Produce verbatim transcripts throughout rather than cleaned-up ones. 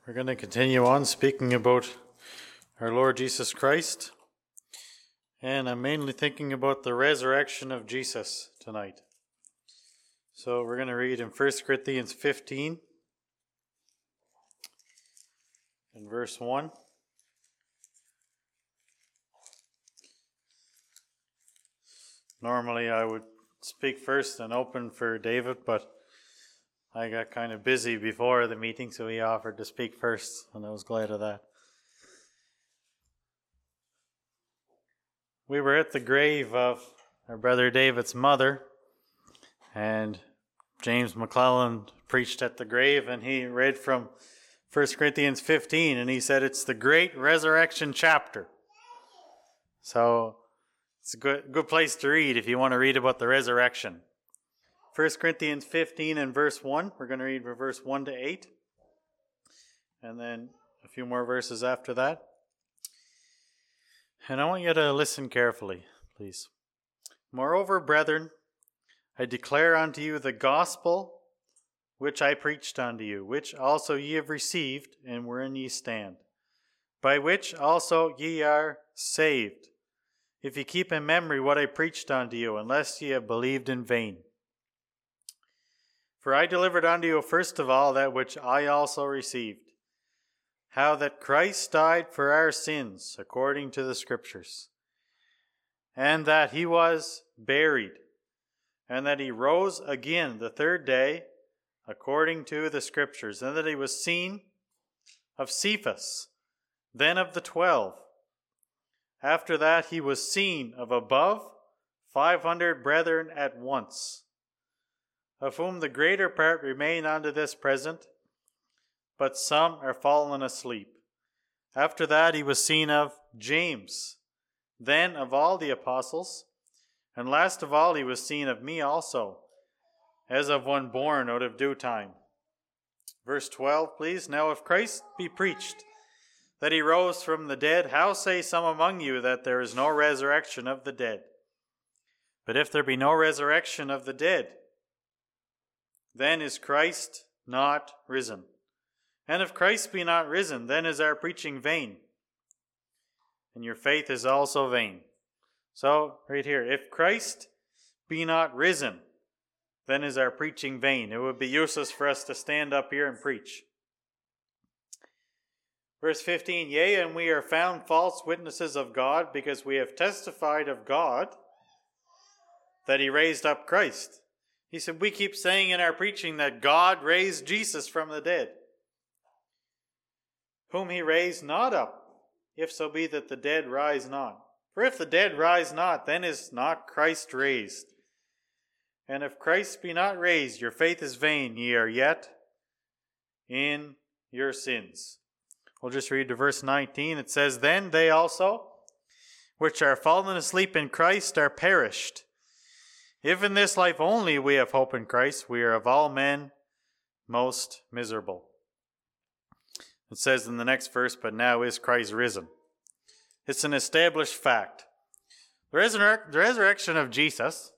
We're going to continue on speaking about our Lord Jesus Christ. And I'm mainly thinking about the resurrection of Jesus tonight. So we're going to read in First Corinthians fifteen, in verse one. Normally I would speak first and open for David, but I got kind of busy before the meeting, so he offered to speak first, and I was glad of that. We were at the grave of our brother David's mother, and James McClellan preached at the grave, and he read from First Corinthians fifteen, and he said it's the great resurrection chapter. So it's a good, good place to read if you want to read about the resurrection. First Corinthians fifteen and verse one. We're going to read from verse one to eight. And then a few more verses after that. And I want you to listen carefully, please. Moreover, brethren, I declare unto you the gospel which I preached unto you, which also ye have received, and wherein ye stand, by which also ye are saved, if ye keep in memory what I preached unto you, unless ye have believed in vain. For I delivered unto you first of all that which I also received, how that Christ died for our sins according to the Scriptures, and that he was buried, and that he rose again the third day according to the Scriptures, and that he was seen of Cephas, then of the twelve. After that he was seen of above five hundred brethren at once, of whom the greater part remain unto this present, but some are fallen asleep. After that he was seen of James, then of all the apostles, and last of all he was seen of me also, as of one born out of due time. Verse twelve, please. Now if Christ be preached that he rose from the dead, how say some among you that there is no resurrection of the dead? But if there be no resurrection of the dead, then is Christ not risen. And if Christ be not risen, then is our preaching vain, and your faith is also vain. So, right here, if Christ be not risen, then is our preaching vain. It would be useless for us to stand up here and preach. Verse fifteen, yea, and we are found false witnesses of God, because we have testified of God that he raised up Christ. He said, we keep saying in our preaching that God raised Jesus from the dead, whom he raised not up, if so be that the dead rise not. For if the dead rise not, then is not Christ raised. And if Christ be not raised, your faith is vain, ye are yet in your sins. We'll just read to verse nineteen. It says, then they also, which are fallen asleep in Christ, are perished. If in this life only we have hope in Christ, we are of all men most miserable. It says in the next verse, but now is Christ risen. It's an established fact. The, resur- the resurrection of Jesus,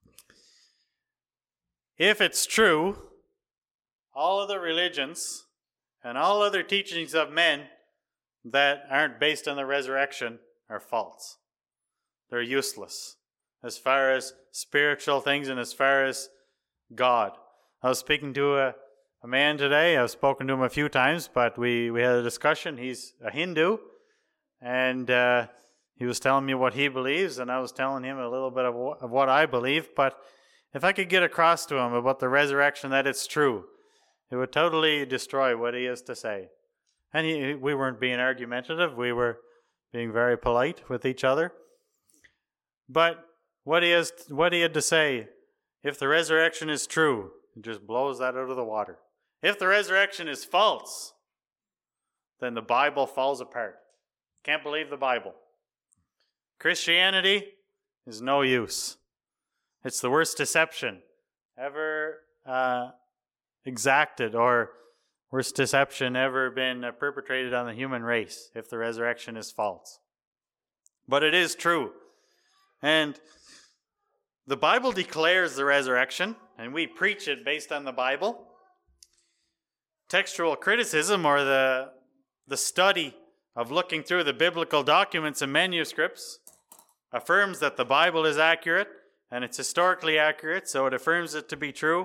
if it's true, all other religions and all other teachings of men that aren't based on the resurrection are false. They're useless as far as spiritual things and as far as God. I was speaking to a, a man today. I've spoken to him a few times, but we, we had a discussion. He's a Hindu, and uh, he was telling me what he believes, and I was telling him a little bit of, w- of what I believe. But if I could get across to him about the resurrection, that it's true, it would totally destroy what he has to say. And he, we weren't being argumentative. We were being very polite with each other. But what he has, what he had to say, if the resurrection is true, it just blows that out of the water. If the resurrection is false, then the Bible falls apart. Can't believe the Bible. Christianity is no use. It's the worst deception ever uh, exacted, or worst deception ever been uh, perpetrated on the human race, if the resurrection is false. But it is true. And the Bible declares the resurrection, and we preach it based on the Bible. textual criticism, or the, the study of looking through the biblical documents and manuscripts, affirms that the Bible is accurate, and it's historically accurate, so it affirms it to be true.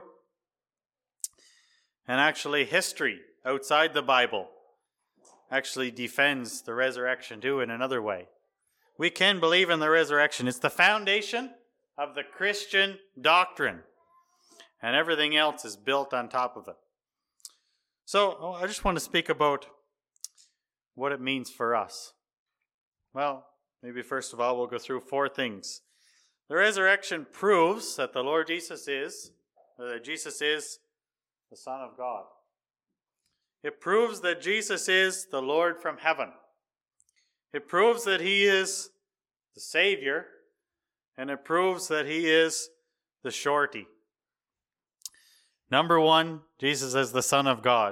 And actually, history outside the Bible actually defends the resurrection too in another way. We can believe in the resurrection. It's the foundation of the Christian doctrine, and everything else is built on top of it. So I just want to speak about what it means for us. Well, maybe first of all, we'll go through four things. The resurrection proves that the Lord Jesus is, that Jesus is the Son of God. It proves that Jesus is the Lord from heaven. It proves that he is the Savior, and it proves that he is the surety. Number one, Jesus is the Son of God.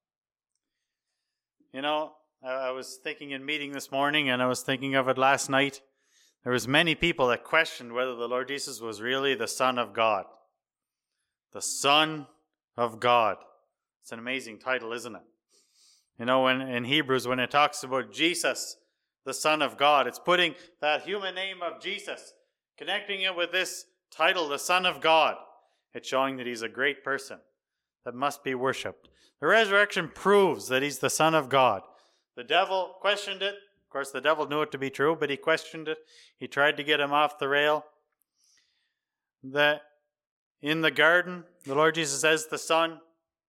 You know, I was thinking in meeting this morning, and I was thinking of it last night. There was many people that questioned whether the Lord Jesus was really the Son of God. The Son of God. It's an amazing title, isn't it? You know, when in Hebrews, when it talks about Jesus, the Son of God, it's putting that human name of Jesus, connecting it with this title, the Son of God. It's showing that he's a great person that must be worshipped. The resurrection proves that he's the Son of God. The devil questioned it. Of course, the devil knew it to be true, but he questioned it. He tried to get him off the rail. That in the garden, the Lord Jesus as the Son,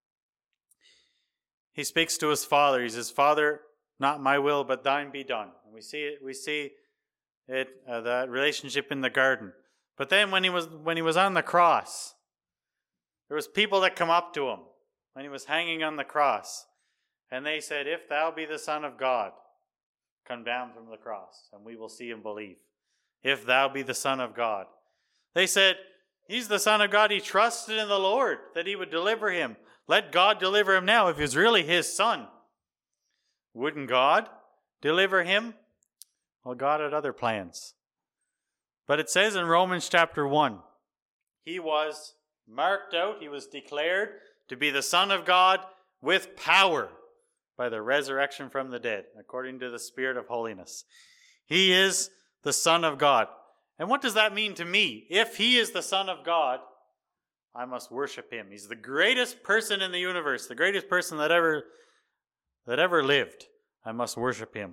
he speaks to his Father. He says, Father, not my will, but thine be done. And we see it, we see it, uh, that relationship in the garden. But then when he was when he was on the cross, there was people that come up to him when he was hanging on the cross. And they said, if thou be the Son of God, come down from the cross, and we will see and believe. If thou be the Son of God. They said, he's the Son of God. He trusted in the Lord that he would deliver him. Let God deliver him now if he's really his son. Wouldn't God deliver him? Well, God had other plans. But it says in Romans chapter one, he was marked out, he was declared to be the Son of God with power by the resurrection from the dead, according to the Spirit of holiness. He is the Son of God. And what does that mean to me? If he is the Son of God, I must worship him. He's the greatest person in the universe, the greatest person that ever, that ever lived. I must worship him.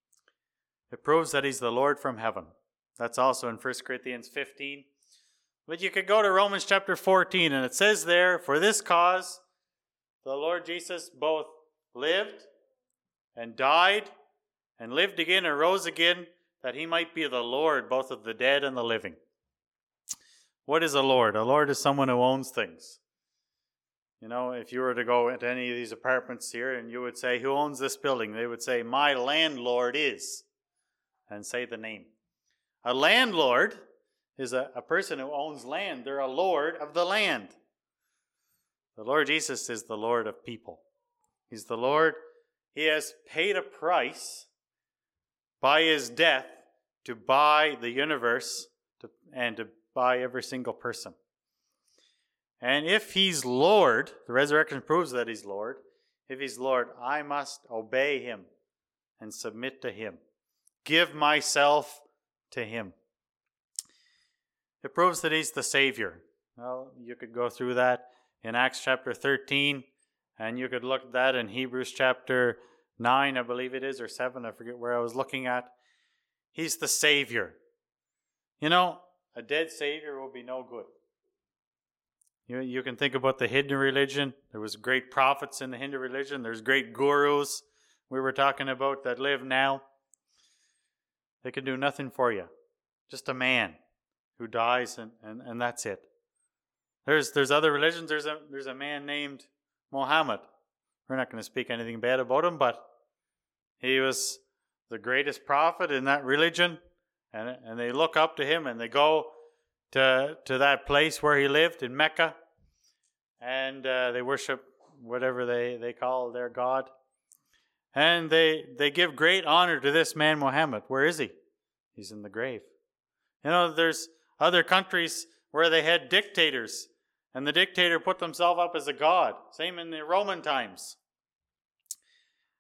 It proves that he's the Lord from heaven. That's also in First Corinthians fifteen. But you could go to Romans chapter fourteen, and it says there, for this cause, the Lord Jesus both lived and died and lived again and rose again, that he might be the Lord both of the dead and the living. What is a Lord? A Lord is someone who owns things. You know, if you were to go into any of these apartments here and you would say, who owns this building? They would say, my landlord is, and say the name. A landlord is a, a person who owns land. They're a lord of the land. The Lord Jesus is the Lord of people. He's the Lord. He has paid a price by his death to buy the universe to, and to buy every single person. And if he's Lord, the resurrection proves that he's Lord. If he's Lord, I must obey him and submit to him. Give myself to him. It proves that he's the Savior. Well, you could go through that in Acts chapter thirteen, and you could look at that in Hebrews chapter nine, I believe it is, or seven, I forget where I was looking at. He's the Savior. You know, a dead Savior will be no good. You, you can think about the Hindu religion. There was great prophets in the Hindu religion. There's great gurus we were talking about that live now. They can do nothing for you. Just a man who dies, and, and, and that's it. There's there's other religions. There's a there's a man named Muhammad. We're not going to speak anything bad about him, but he was the greatest prophet in that religion, and and they look up to him, and they go to to that place where he lived in Mecca, and uh, they worship whatever they, they call their God, and they they give great honor to this man Muhammad. Where is he? He's in the grave. You know, there's other countries where they had dictators, and the dictator put themselves up as a god. Same in the Roman times.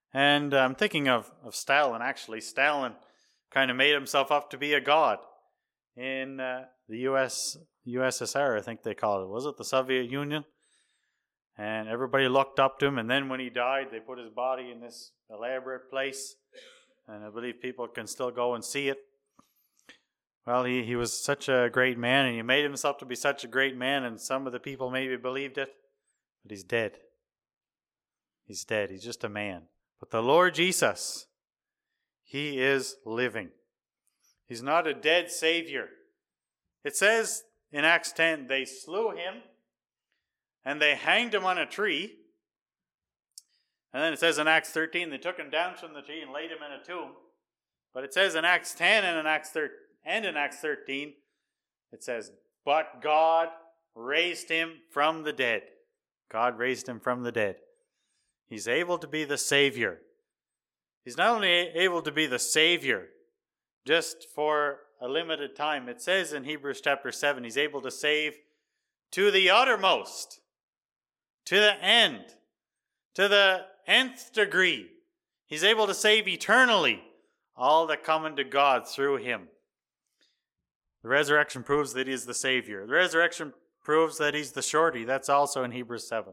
And I'm thinking of, of Stalin, actually. Stalin kind of made himself up to be a god in uh, the U S U S S R, I think they called it. Was it the Soviet Union? And everybody looked up to him. And then when he died, they put his body in this elaborate place. And I believe people can still go and see it. Well, he, he was such a great man, and he made himself to be such a great man, and some of the people maybe believed it. But he's dead. He's dead. He's just a man. But the Lord Jesus, he is living. He's not a dead Savior. It says in Acts ten, they slew him and they hanged him on a tree. And then it says in Acts thirteen, they took him down from the tree and laid him in a tomb. But it says in Acts ten and in Acts thirteen, and in Acts thirteen, it says, but God raised him from the dead. God raised him from the dead. He's able to be the Savior. He's not only able to be the Savior just for a limited time. It says in Hebrews chapter seven, he's able to save to the uttermost, to the end, to the nth degree. He's able to save eternally all that come unto God through him. The resurrection proves that he is the Savior. The resurrection proves that he's the surety. That's also in Hebrews seven.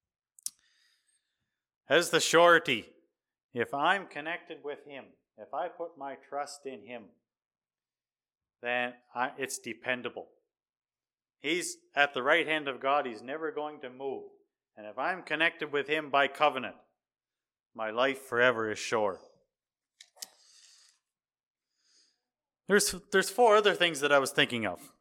As the surety, if I'm connected with him, if I put my trust in him, then I, it's dependable. He's at the right hand of God. He's never going to move. And if I'm connected with him by covenant, my life forever is sure. There's, there's four other things that I was thinking of.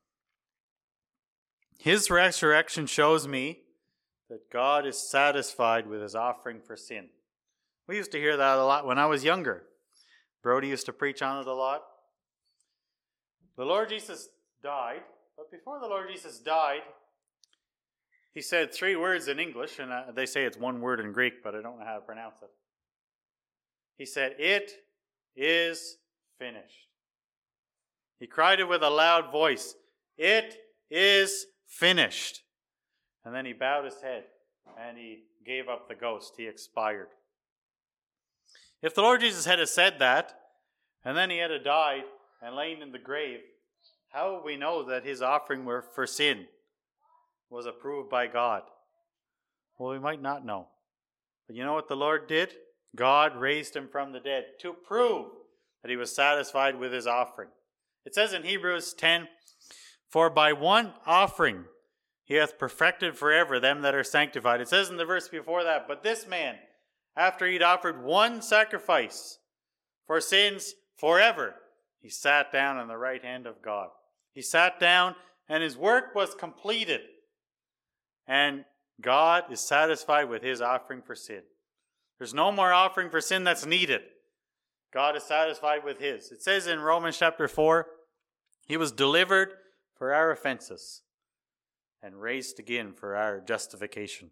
His resurrection shows me that God is satisfied with his offering for sin. We used to hear that a lot when I was younger. Brody used to preach on it a lot. The Lord Jesus died, but before the Lord Jesus died, he said three words in English, and they say it's one word in Greek, but I don't know how to pronounce it. He said, "It is finished." He cried it with a loud voice, "It is finished." And then he bowed his head and he gave up the ghost. He expired. If the Lord Jesus had said that, and then he had died and lain in the grave, how would we know that his offering for sin was approved by God? Well, we might not know. But you know what the Lord did? God raised him from the dead to prove that he was satisfied with his offering. It says in Hebrews ten, "For by one offering he hath perfected forever them that are sanctified." It says in the verse before that, "But this man, after he'd offered one sacrifice for sins forever, he sat down on the right hand of God." He sat down and his work was completed. And God is satisfied with his offering for sin. There's no more offering for sin that's needed. God is satisfied with his. It says in Romans chapter four, he was delivered for our offenses and raised again for our justification.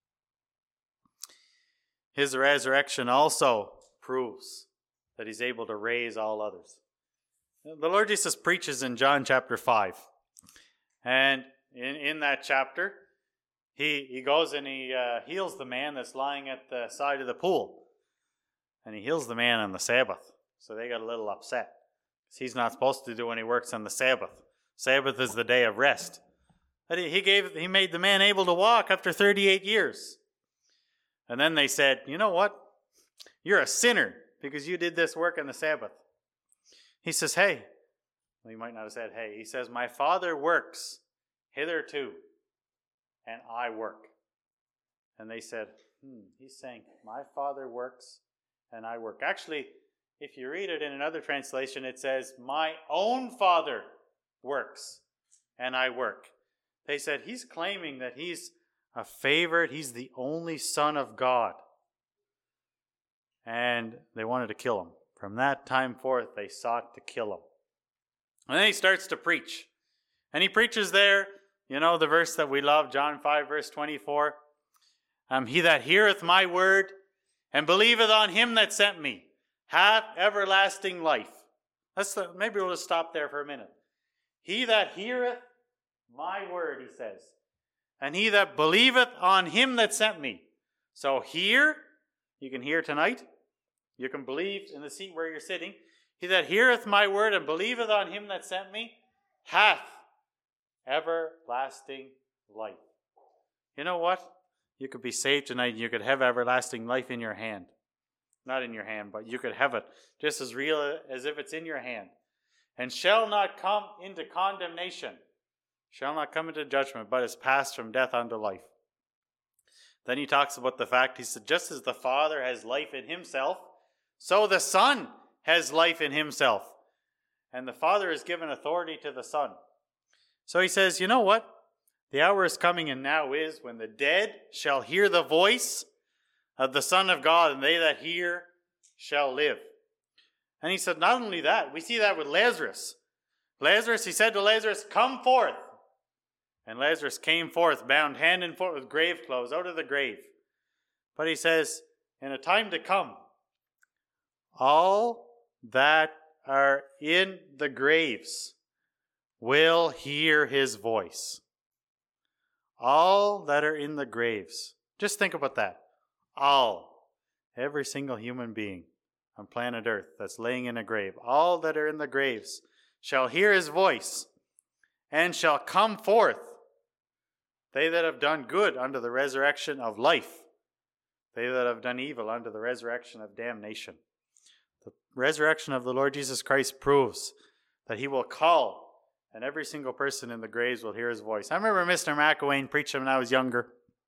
His resurrection also proves that he's able to raise all others. The Lord Jesus preaches in John chapter five. And in, in that chapter, he, he goes and he uh, heals the man that's lying at the side of the pool. And he heals the man on the Sabbath. So they got a little upset. Because he's not supposed to do any works on the Sabbath. Sabbath is the day of rest. But he, he, gave, he made the man able to walk after thirty-eight years. And then they said, "You know what? You're a sinner because you did this work on the Sabbath." He says, "Hey." Well, he might not have said, "Hey." He says, "My Father works hitherto, and I work." And they said, hmm, he's saying, "My Father works, and I work." Actually, if you read it in another translation, it says, "My own Father works, and I work." They said, he's claiming that he's a favorite. He's the only Son of God. And they wanted to kill him. From that time forth, they sought to kill him. And then he starts to preach. And he preaches there, you know, the verse that we love, John five, verse twenty-four. Um, "He that heareth my word and believeth on him that sent me hath everlasting life." Let's the, maybe we'll just stop there for a minute. "He that heareth my word," he says, "and he that believeth on him that sent me." So hear, you can hear tonight. You can believe in the seat where you're sitting. He that heareth my word and believeth on him that sent me hath everlasting life. You know what? You could be saved tonight and you could have everlasting life in your hand. Not in your hand, but you could have it just as real as if it's in your hand. And shall not come into condemnation, shall not come into judgment, but is passed from death unto life. Then he talks about the fact, he said, just as the Father has life in himself, so the Son has life in himself. And the Father has given authority to the Son. So he says, you know what? The hour is coming and now is when the dead shall hear the voice of the Son of God, and they that hear shall live. And he said, not only that, we see that with Lazarus. Lazarus, he said to Lazarus, come forth. And Lazarus came forth, bound hand and foot with grave clothes, out of the grave. But he says, in a time to come, all that are in the graves will hear his voice. All that are in the graves. Just think about that. All. Every single human being on planet Earth that's laying in a grave. All that are in the graves shall hear his voice and shall come forth. They that have done good unto the resurrection of life. They that have done evil unto the resurrection of damnation. The resurrection of the Lord Jesus Christ proves that he will call, and every single person in the graves will hear his voice. I remember Mister McElwain preaching when I was younger.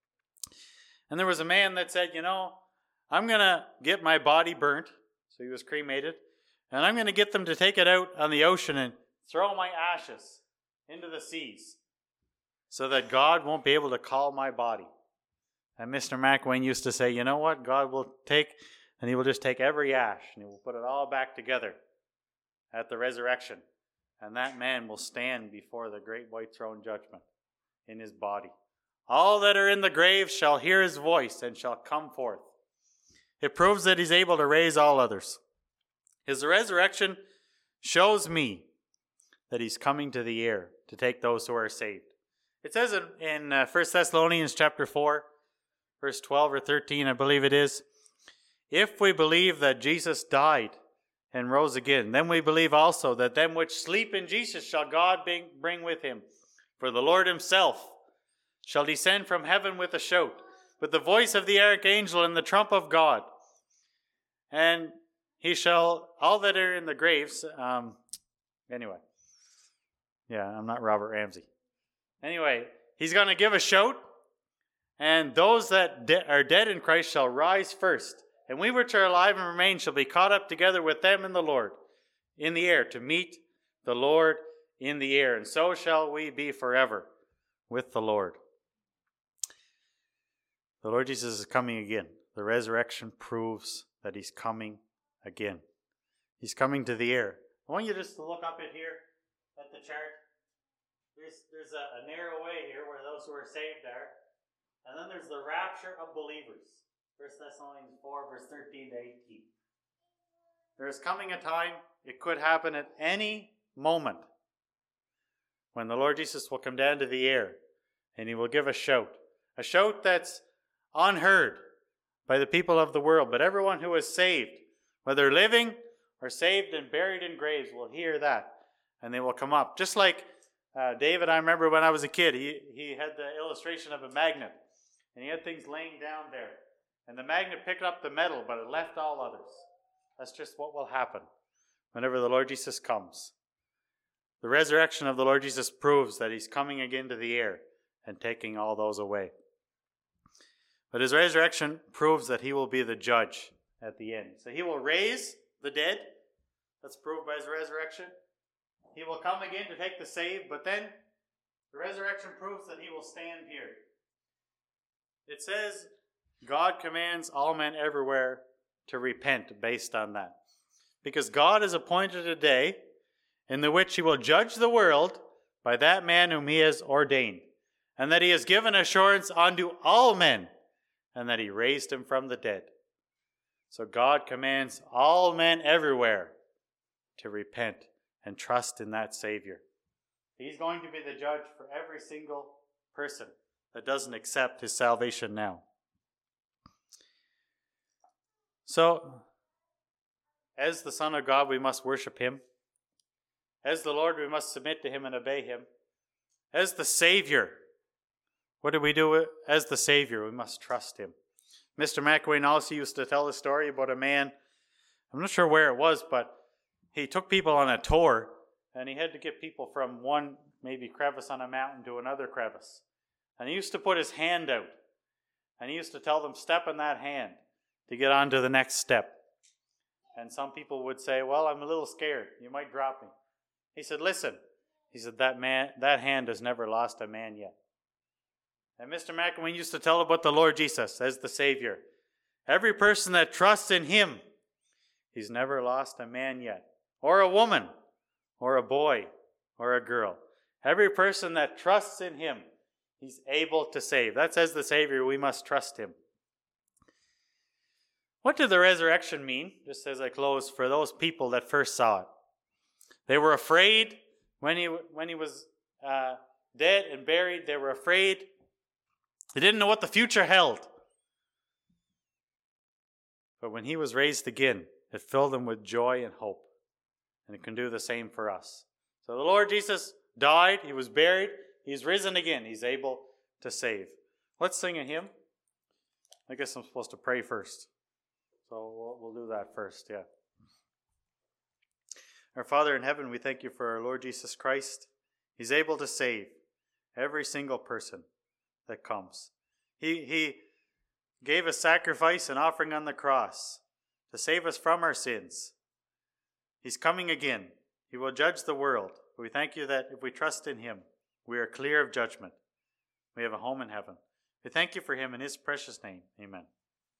And there was a man that said, you know, I'm going to get my body burnt. So he was cremated. And I'm going to get them to take it out on the ocean and throw my ashes into the seas so that God won't be able to call my body. And Mister McElwain used to say, you know what? God will take, and he will just take every ash and he will put it all back together at the resurrection. And that man will stand before the great white throne judgment in his body. All that are in the grave shall hear his voice and shall come forth. It proves that he's able to raise all others. His resurrection shows me that he's coming to the air to take those who are saved. It says in, in uh, First Thessalonians chapter four, verse twelve or thirteen, I believe it is, if we believe that Jesus died and rose again, then we believe also that them which sleep in Jesus shall God bring, bring with him. For the Lord himself shall descend from heaven with a shout, with the voice of the archangel and the trump of God. And he shall, all that are in the graves, um, anyway. Yeah, I'm not Robert Ramsey. Anyway, he's going to give a shout, and those that de- are dead in Christ shall rise first. And we which are alive and remain shall be caught up together with them in the Lord, in the air, to meet the Lord in the air. And so shall we be forever with the Lord. The Lord Jesus is coming again. The resurrection proves that he's coming again. He's coming to the air. I want you just to look up at here at the chart. There's, there's a, a narrow way here where those who are saved are. And then there's the rapture of believers. First Thessalonians four, verse thirteen to eighteen. There is coming a time, it could happen at any moment, when the Lord Jesus will come down to the air and he will give a shout. A shout that's unheard by the people of the world. But everyone who is saved, whether living or saved and buried in graves, will hear that. And they will come up. Just like uh, David, I remember when I was a kid, he, he had the illustration of a magnet. And he had things laying down there. And the magnet picked up the metal, but it left all others. That's just what will happen whenever the Lord Jesus comes. The resurrection of the Lord Jesus proves that he's coming again to the air and taking all those away. But his resurrection proves that he will be the judge at the end. So he will raise the dead. That's proved by his resurrection. He will come again to take the saved, but then the resurrection proves that he will stand here. It says God commands all men everywhere to repent based on that. Because God has appointed a day in the which he will judge the world by that man whom he has ordained, and that he has given assurance unto all men, and that he raised him from the dead. So God commands all men everywhere to repent and trust in that Savior. He's going to be the judge for every single person that doesn't accept his salvation now. So, as the Son of God, we must worship him. As the Lord, we must submit to him and obey him. As the Savior, what do we do as the Savior? We must trust him. Mister McElwain also used to tell a story about a man, I'm not sure where it was, but he took people on a tour, and he had to get people from one maybe crevice on a mountain to another crevice. And he used to put his hand out, and he used to tell them, step in that hand to get on to the next step. And some people would say, well, I'm a little scared. You might drop me. He said, listen. He said, that man, that hand has never lost a man yet. And Mister McElwain used to tell about the Lord Jesus as the Savior. Every person that trusts in him, he's never lost a man yet. Or a woman, or a boy, or a girl. Every person that trusts in him, he's able to save. That's as the Savior, we must trust him. What did the resurrection mean, just as I close, for those people that first saw it? They were afraid when he, when he was uh, dead and buried. They were afraid. They didn't know what the future held. But when he was raised again, it filled them with joy and hope. And it can do the same for us. So the Lord Jesus died. He was buried. He's risen again. He's able to save. Let's sing a hymn. I guess I'm supposed to pray first. So we'll, we'll do that first, yeah. Our Father in heaven, we thank you for our Lord Jesus Christ. He's able to save every single person that comes. He, he gave a sacrifice and offering on the cross to save us from our sins. He's coming again. He will judge the world. We thank you that if we trust in him, we are clear of judgment. We have a home in heaven. We thank you for him in his precious name. Amen.